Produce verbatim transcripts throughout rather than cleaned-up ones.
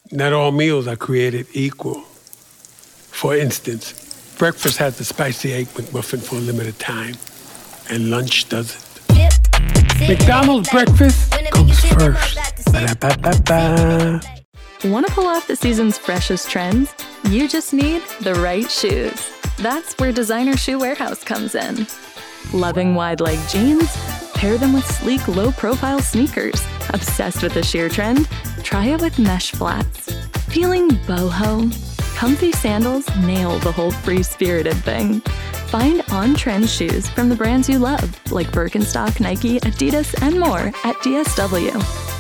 Not all meals are created equal. For instance, breakfast has the spicy egg McMuffin for a limited time, and lunch doesn't. McDonald's breakfast comes first. Ba-da-ba-ba-ba. Want to pull off the season's freshest trends? You just need the right shoes. That's where Designer Shoe Warehouse comes in. Loving wide-leg jeans? Pair them with sleek, low-profile sneakers. Obsessed with the sheer trend? Try it with mesh flats. Feeling boho? Comfy sandals nail the whole free-spirited thing. Find on-trend shoes from the brands you love, like Birkenstock, Nike, Adidas, and more at D S W.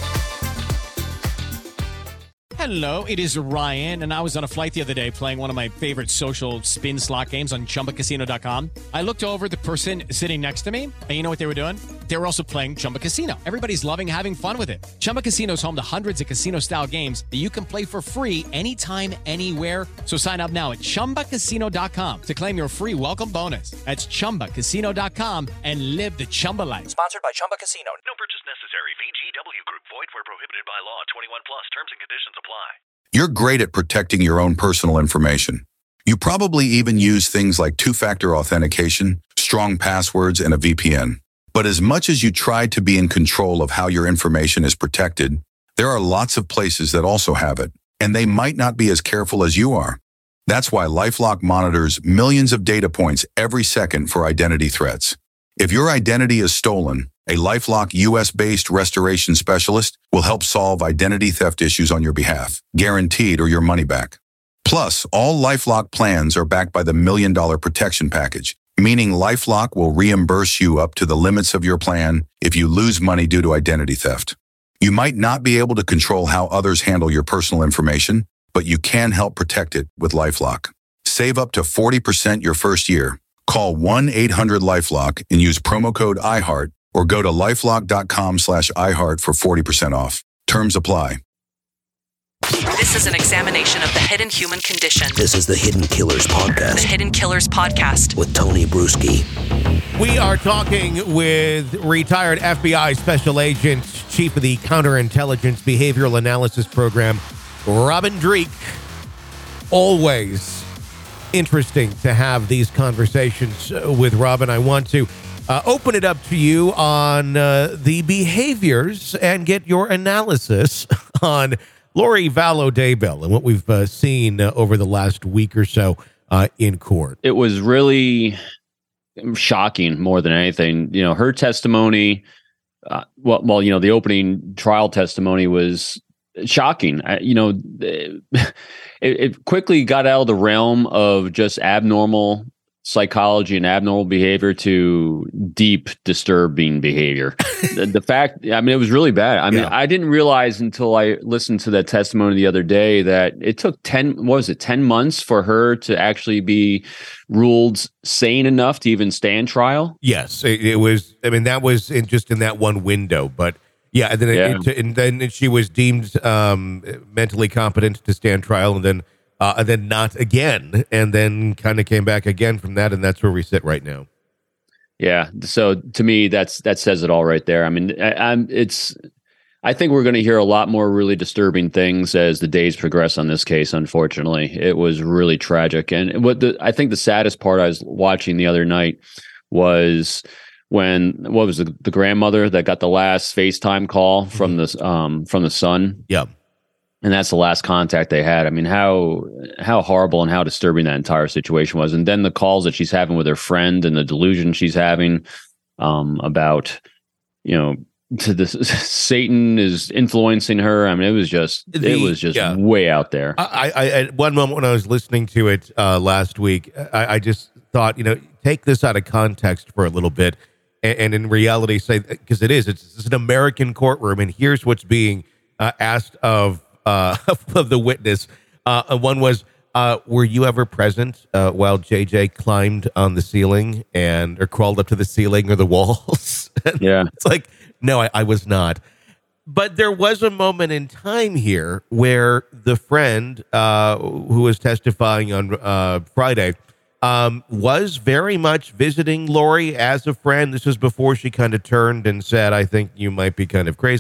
Hello, it is Ryan, and I was on a flight the other day playing one of my favorite social spin slot games on Chumba Casino dot com. I looked over at the person sitting next to me, and you know what they were doing? They were also playing Chumba Casino. Everybody's loving having fun with it. Chumba Casino is home to hundreds of casino-style games that you can play for free anytime, anywhere. So sign up now at Chumba Casino dot com to claim your free welcome bonus. That's Chumba Casino dot com and live the Chumba life. Sponsored by Chumba Casino. No purchase necessary. V G W Group. Void where prohibited by law. twenty-one plus. Terms and conditions apply. You're great at protecting your own personal information. You probably even use things like two-factor authentication, strong passwords, and a V P N. But as much as you try to be in control of how your information is protected, there are lots of places that also have it, and they might not be as careful as you are. That's why LifeLock monitors millions of data points every second for identity threats. If your identity is stolen, a LifeLock U S-based restoration specialist will help solve identity theft issues on your behalf, guaranteed or your money back. Plus, all LifeLock plans are backed by the Million Dollar Protection Package, meaning LifeLock will reimburse you up to the limits of your plan if you lose money due to identity theft. You might not be able to control how others handle your personal information, but you can help protect it with LifeLock. Save up to forty percent your first year. Call one eight hundred LifeLock and use promo code iHeart, or go to lifelock.com slash iHeart for forty percent off. Terms apply. This is an examination of the hidden human condition. This is the Hidden Killers Podcast. The Hidden Killers Podcast. With Tony Bruschi. We are talking with retired F B I Special Agent, Chief of the Counterintelligence Behavioral Analysis Program, Robin Dreeke. Always interesting to have these conversations with Robin. I want to uh, open it up to you on uh, the behaviors and get your analysis on Lori Vallow Daybell and what we've uh, seen uh, over the last week or so uh, in court. It was really shocking more than anything. You know, her testimony, uh, well, well, you know, the opening trial testimony was shocking. I, you know, it, it quickly got out of the realm of just abnormal psychology and abnormal behavior to deep disturbing behavior. the, the fact, I mean, it was really bad. I mean, yeah. I didn't realize until I listened to that testimony the other day that it took ten, what was it, ten months for her to actually be ruled sane enough to even stand trial. Yes, it, it was. I mean, that was in just in that one window, but yeah, and then yeah. It, and then she was deemed um, mentally competent to stand trial, and then uh, and then not again, and then kind of came back again from that, and that's where we sit right now. Yeah, so to me, that's that says it all right there. I mean, I, I'm it's. I think we're going to hear a lot more really disturbing things as the days progress on this case. Unfortunately, it was really tragic, and what the I think the saddest part I was watching the other night was when what was the, the grandmother that got the last FaceTime call from the um from the son. Yeah. And that's the last contact they had. I mean, how how horrible and how disturbing that entire situation was. And then the calls that she's having with her friend and the delusion she's having um, about, you know, to this Satan is influencing her. I mean, it was just the, it was just yeah. way out there. I, I at one moment when I was listening to it uh, last week, I, I just thought, you know, take this out of context for a little bit, and, and in reality, say because it is, it's, it's an American courtroom, and here's what's being uh, asked of. Uh, of the witness. Uh, one was, uh, were you ever present uh, while J J climbed on the ceiling and or crawled up to the ceiling or the walls? Yeah. It's like, no, I, I was not. But there was a moment in time here where the friend uh, who was testifying on uh, Friday um, was very much visiting Lori as a friend. This was before she kind of turned and said, I think you might be kind of crazy.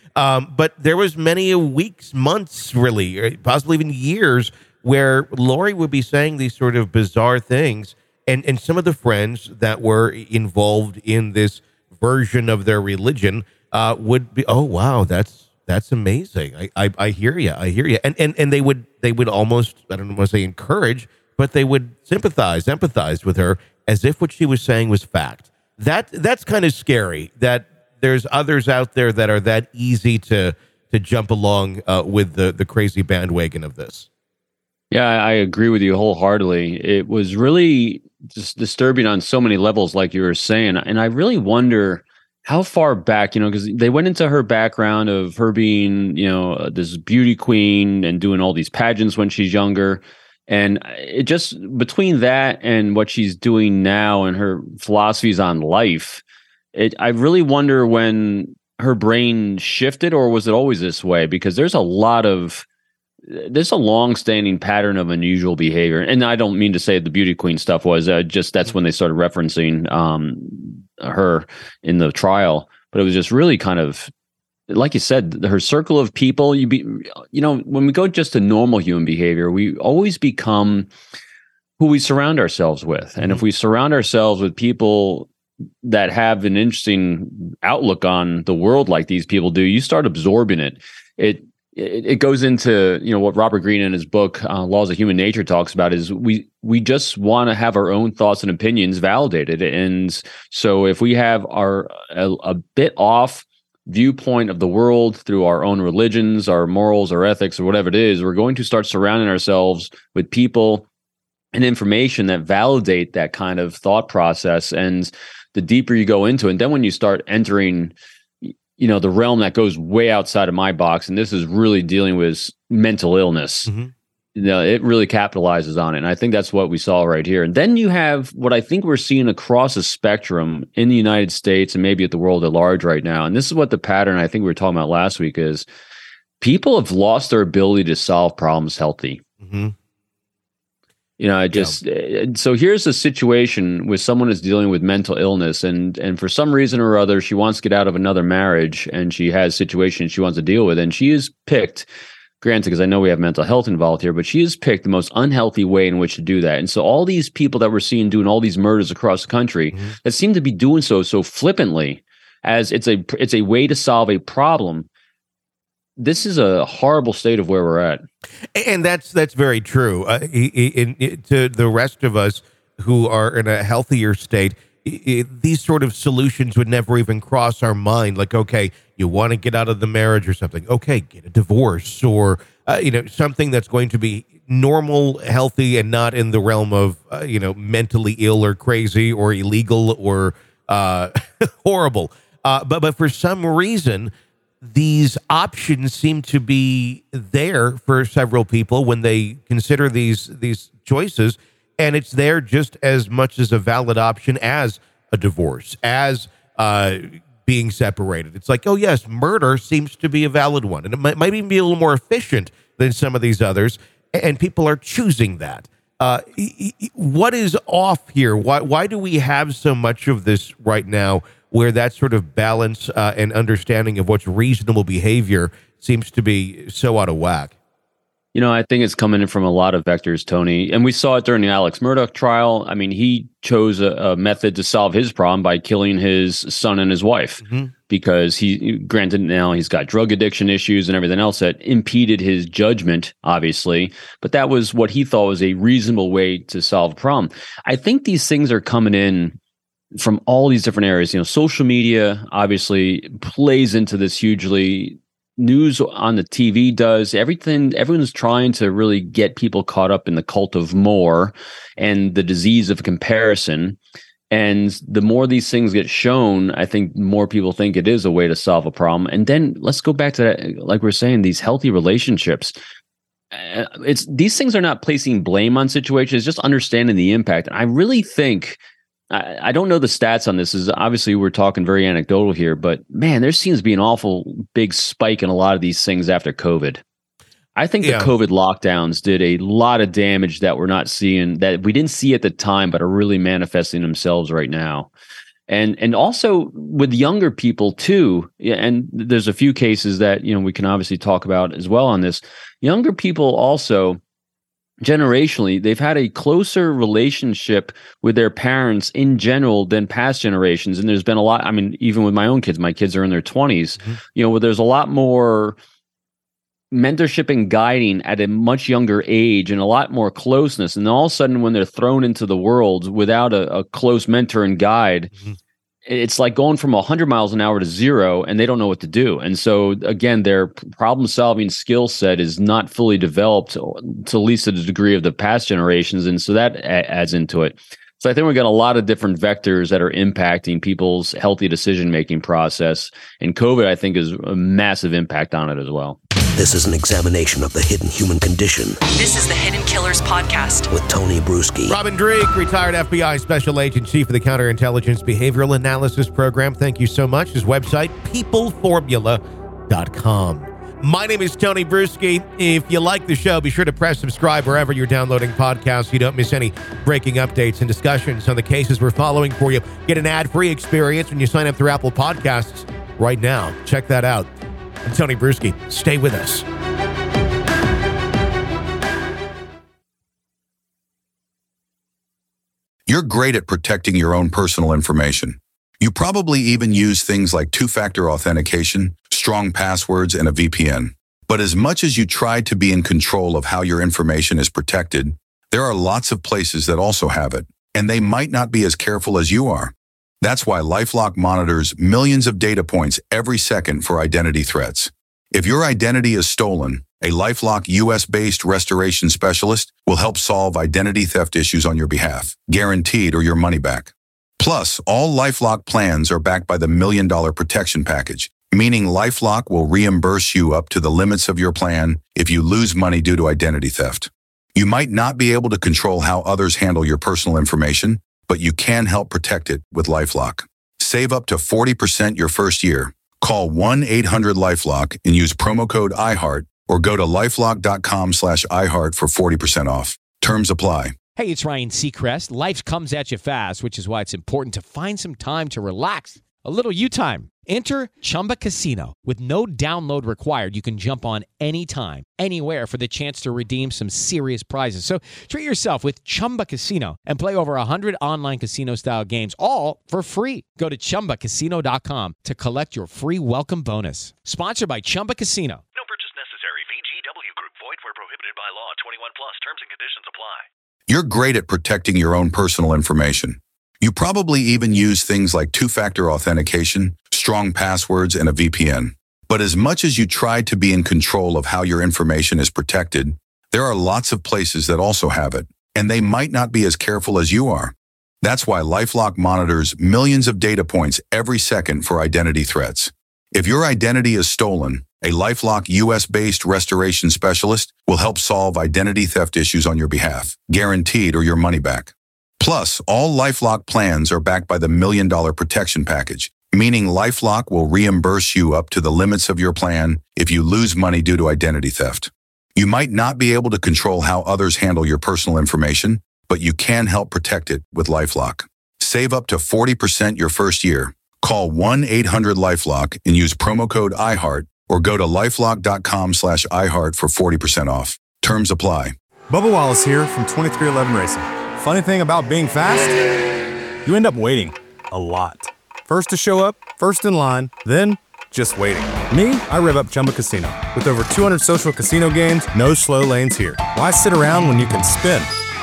Um, but there was many weeks, months, really, or possibly even years, where Lori would be saying these sort of bizarre things, and and some of the friends that were involved in this version of their religion uh, would be, oh wow, that's that's amazing. I I, I hear you, I hear you, and and and they would they would almost, I don't want to say encourage, but they would sympathize, empathize with her as if what she was saying was fact. That that's kind of scary. That there's others out there that are that easy to to jump along uh, with the the crazy bandwagon of this. Yeah, I agree with you wholeheartedly. It was really just disturbing on so many levels, like you were saying. And I really wonder how far back, you know, because they went into her background of her being, you know, this beauty queen and doing all these pageants when she's younger. And it just, between that and what she's doing now and her philosophies on life, it, I really wonder when her brain shifted, or was it always this way? Because there's a lot of, there's a long-standing pattern of unusual behavior. And I don't mean to say the beauty queen stuff was uh, just, that's when they started referencing um, her in the trial. But it was just really kind of, like you said, her circle of people, you be, you know, when we go just to normal human behavior, we always become who we surround ourselves with. And if we surround ourselves with people that have an interesting outlook on the world like these people do, you start absorbing it. It it, it goes into, you know, what Robert Greene in his book uh, Laws of Human Nature talks about is we we just want to have our own thoughts and opinions validated. And so if we have our a, a bit off viewpoint of the world through our own religions, our morals, our ethics, or whatever it is, we're going to start surrounding ourselves with people and information that validate that kind of thought process. And the deeper you go into it, and then when you start entering, you know, the realm that goes way outside of my box, and this is really dealing with mental illness, mm-hmm. you know, it really capitalizes on it. And I think that's what we saw right here. And then you have what I think we're seeing across a spectrum in the United States and maybe at the world at large right now. And this is what the pattern I think we were talking about last week is people have lost their ability to solve problems healthy. Mm-hmm. You know, I just, yeah. So here's a situation where someone is dealing with mental illness and, and for some reason or other, she wants to get out of another marriage and she has situations she wants to deal with. And she is picked, granted, because I know we have mental health involved here, but she has picked the most unhealthy way in which to do that. And so all these people that we're seeing doing all these murders across the country mm-hmm. that seem to be doing so, so flippantly as it's a, it's a way to solve a problem. This is a horrible state of where we're at. And that's that's very true. Uh, in, in, to the rest of us who are in a healthier state, it, these sort of solutions would never even cross our mind. Like, okay, you want to get out of the marriage or something. Okay, get a divorce or, uh, you know, something that's going to be normal, healthy, and not in the realm of, uh, you know, mentally ill or crazy or illegal or uh, horrible. Uh, but but for some reason, these options seem to be there for several people when they consider these these choices, and it's there just as much as a valid option as a divorce, as uh, being separated. It's like, oh yes, murder seems to be a valid one, and it might, might even be a little more efficient than some of these others, and people are choosing that. Uh, what is off here? Why why do we have so much of this right now, where that sort of balance uh, and understanding of what's reasonable behavior seems to be so out of whack? You know, I think it's coming in from a lot of vectors, Tony. And we saw it during the Alex Murdaugh trial. I mean, he chose a, a method to solve his problem by killing his son and his wife mm-hmm. because he, granted, now he's got drug addiction issues and everything else that impeded his judgment, obviously. But that was what he thought was a reasonable way to solve a problem. I think these things are coming in from all these different areas. You know, social media obviously plays into this hugely. News on the T V does. Everything. Everyone's trying to really get people caught up in the cult of more and the disease of comparison. And the more these things get shown, I think more people think it is a way to solve a problem. And then let's go back to that, like we're saying, these healthy relationships. Uh, it's these things are not placing blame on situations, just understanding the impact. And I really think. I don't know the stats on this. Is obviously we're talking very anecdotal here, but man, there seems to be an awful big spike in a lot of these things after COVID. I think yeah. the COVID lockdowns did a lot of damage that we're not seeing, that we didn't see at the time, but are really manifesting themselves right now. And and also with younger people too, yeah, and there's a few cases that, you know, we can obviously talk about as well on this. Younger people also, generationally, they've had a closer relationship with their parents in general than past generations. And there's been a lot, I mean, even with my own kids, my kids are in their twenties, mm-hmm. you know, where there's a lot more mentorship and guiding at a much younger age and a lot more closeness. And then all of a sudden, when they're thrown into the world without a, a close mentor and guide, mm-hmm. it's like going from one hundred miles an hour to zero, and they don't know what to do. And so, again, their problem-solving skill set is not fully developed, to at least to the degree of the past generations. And so that a- adds into it. So I think we've got a lot of different vectors that are impacting people's healthy decision-making process. And COVID, I think, is a massive impact on it as well. This is an examination of the hidden human condition. This is the Hidden Killers Podcast with Tony Bruschi. Robin Dreeke, retired F B I Special Agent, Chief of the Counterintelligence Behavioral Analysis Program. Thank you so much. His website, people formula dot com. My name is Tony Bruschi. If you like the show, be sure to press subscribe wherever you're downloading podcasts so you don't miss any breaking updates and discussions on the cases we're following for you. Get an ad-free experience when you sign up through Apple Podcasts right now. Check that out. I'm Tony Bruschi. Stay with us. You're great at protecting your own personal information. You probably even use things like two-factor authentication, strong passwords, and a V P N. But as much as you try to be in control of how your information is protected, there are lots of places that also have it, and they might not be as careful as you are. That's why LifeLock monitors millions of data points every second for identity threats. If your identity is stolen, a LifeLock U S-based restoration specialist will help solve identity theft issues on your behalf, guaranteed or your money back. Plus, all LifeLock plans are backed by the Million Dollar Protection Package, meaning LifeLock will reimburse you up to the limits of your plan if you lose money due to identity theft. You might not be able to control how others handle your personal information, but you can help protect it with LifeLock. Save up to forty percent your first year. Call one eight hundred LifeLock and use promo code I heart or go to lifelock.com slash iHeart for forty percent off. Terms apply. Hey, it's Ryan Seacrest. Life comes at you fast, which is why it's important to find some time to relax. A little you time. Enter Chumba Casino. With no download required, you can jump on anytime, anywhere for the chance to redeem some serious prizes. So treat yourself with Chumba Casino and play over one hundred online casino-style games, all for free. Go to chumba casino dot com to collect your free welcome bonus. Sponsored by Chumba Casino. No purchase necessary. V G W Group. Void where prohibited by law. twenty-one plus. Terms and conditions apply. You're great at protecting your own personal information. You probably even use things like two-factor authentication, strong passwords, and a V P N. But as much as you try to be in control of how your information is protected, there are lots of places that also have it, and they might not be as careful as you are. That's why LifeLock monitors millions of data points every second for identity threats. If your identity is stolen, a LifeLock U S-based restoration specialist will help solve identity theft issues on your behalf, guaranteed or your money back. Plus, all LifeLock plans are backed by the Million Dollar Protection Package, meaning LifeLock will reimburse you up to the limits of your plan if you lose money due to identity theft. You might not be able to control how others handle your personal information, but you can help protect it with LifeLock. Save up to forty percent your first year. Call one eight hundred LifeLock and use promo code I heart or go to lifelock.com slash iHeart for forty percent off. Terms apply. Bubba Wallace here from twenty-three eleven Racing. Funny thing about being fast, you end up waiting a lot. First to show up, first in line, then just waiting. Me, I rev up Chumba Casino. With over two hundred social casino games, no slow lanes here. Why sit around when you can spin?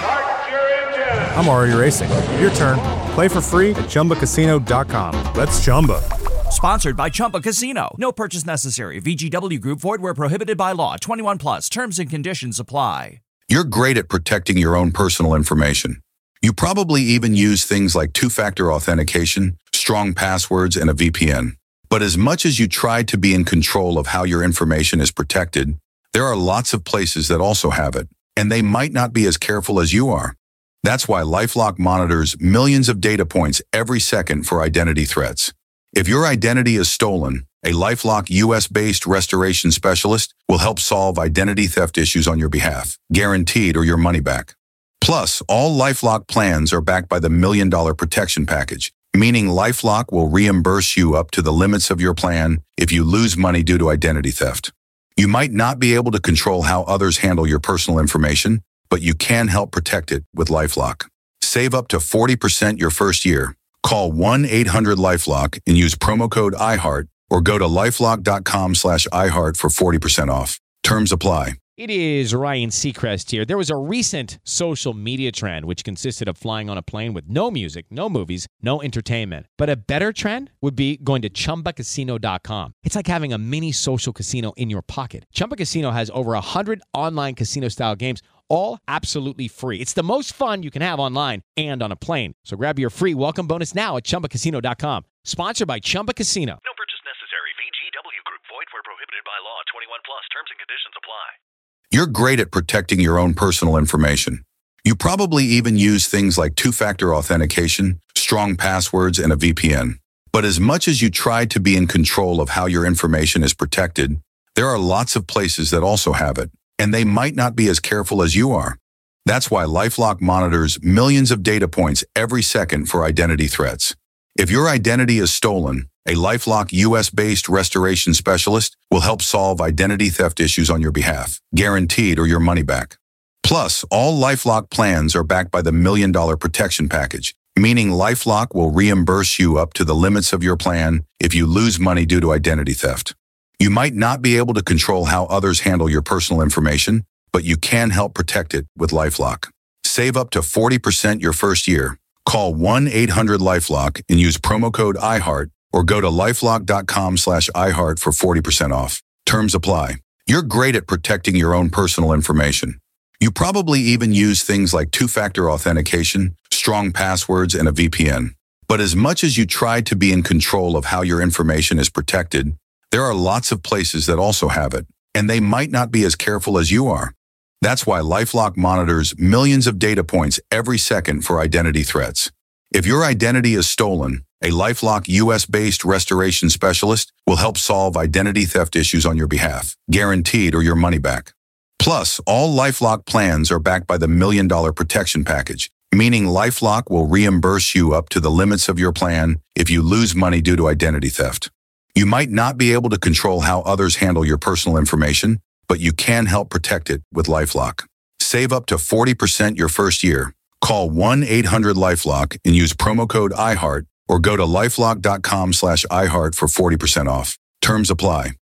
I'm already racing. Your turn. Play for free at chumba casino dot com. Let's Chumba. Sponsored by Chumba Casino. No purchase necessary. V G W Group. Void where prohibited by law. twenty-one plus. Terms and conditions apply. You're great at protecting your own personal information. You probably even use things like two-factor authentication, strong passwords, and a V P N. But as much as you try to be in control of how your information is protected, there are lots of places that also have it, and they might not be as careful as you are. That's why LifeLock monitors millions of data points every second for identity threats. If your identity is stolen, a LifeLock U S-based restoration specialist will help solve identity theft issues on your behalf, guaranteed or your money back. Plus, all LifeLock plans are backed by the Million Dollar Protection Package, meaning LifeLock will reimburse you up to the limits of your plan if you lose money due to identity theft. You might not be able to control how others handle your personal information, but you can help protect it with LifeLock. Save up to forty percent your first year. Call one eight hundred LifeLock and use promo code iHeart or go to lifelock.com slash iHeart for forty percent off. Terms apply. It is Ryan Seacrest here. There was a recent social media trend which consisted of flying on a plane with no music, no movies, no entertainment. But a better trend would be going to Chumba Casino dot com. It's like having a mini social casino in your pocket. Chumba Casino has over one hundred online casino-style games, all absolutely free. It's the most fun you can have online and on a plane. So grab your free welcome bonus now at Chumba Casino dot com. Sponsored by Chumba Casino. No purchase necessary. V G W Group. Void where prohibited by law. twenty-one plus. Terms and conditions apply. You're great at protecting your own personal information. You probably even use things like two-factor authentication, strong passwords, and a V P N. But as much as you try to be in control of how your information is protected, there are lots of places that also have it, and they might not be as careful as you are. That's why LifeLock monitors millions of data points every second for identity threats. If your identity is stolen, a LifeLock U S-based restoration specialist will help solve identity theft issues on your behalf, guaranteed or your money back. Plus, all LifeLock plans are backed by the Million Dollar Protection Package, meaning LifeLock will reimburse you up to the limits of your plan if you lose money due to identity theft. You might not be able to control how others handle your personal information, but you can help protect it with LifeLock. Save up to forty percent your first year. Call one eight hundred LifeLock and use promo code iHeart or go to lifelock.com slash iHeart for forty percent off. Terms apply. You're great at protecting your own personal information. You probably even use things like two-factor authentication, strong passwords, and a V P N. But as much as you try to be in control of how your information is protected, there are lots of places that also have it, and they might not be as careful as you are. That's why LifeLock monitors millions of data points every second for identity threats. If your identity is stolen, a LifeLock U S-based restoration specialist will help solve identity theft issues on your behalf, guaranteed or your money back. Plus, all LifeLock plans are backed by the Million Dollar Protection Package, meaning LifeLock will reimburse you up to the limits of your plan if you lose money due to identity theft. You might not be able to control how others handle your personal information, but you can help protect it with LifeLock. Save up to forty percent your first year. Call one eight hundred LifeLock and use promo code iHeart or go to lifelock.com slash iHeart for forty percent off. Terms apply.